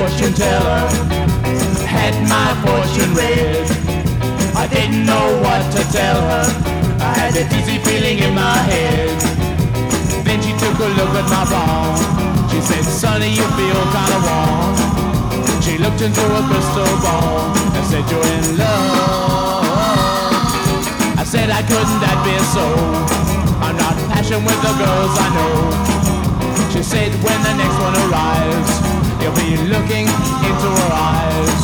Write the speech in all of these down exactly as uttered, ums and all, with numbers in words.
fortune teller had my fortune read. I didn't know what to tell her. I had a dizzy feeling in my head. Then she took a look at my palm. She said, "Sonny, you feel kind of warm." She looked into a crystal ball and said, "You're in love." I said, "I couldn't that be so? I'm not passionate with the girls I know." She said, "When the next one arrives, you'll be looking into her eyes."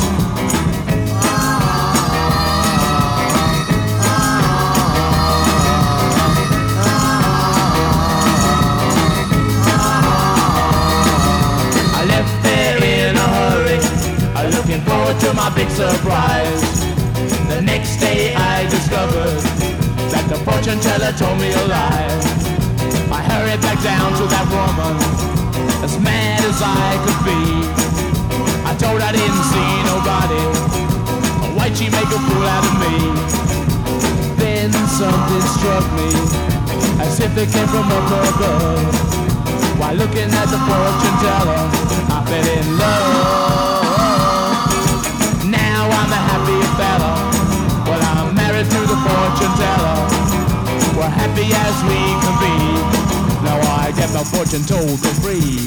I left there in a hurry, looking forward to my big surprise. The next day I discovered that the fortune teller told me a lie. I hurried back down to that woman, as mad as I could be. I told her I didn't see nobody. Why'd she make a fool out of me? Then something struck me, as if it came from up above. While looking at the fortune teller, I fell in love. Now I'm a happy fella. Well, I'm married to the fortune teller. We're happy as we can be. Now I get my fortune told for free.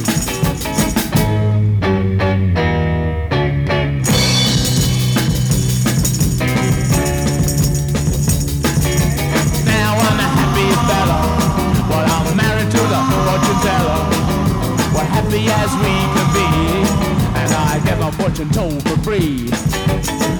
Now I'm a happy fella. Well, I'm married to the fortune teller. We're happy as we can be. And I get my fortune told for free.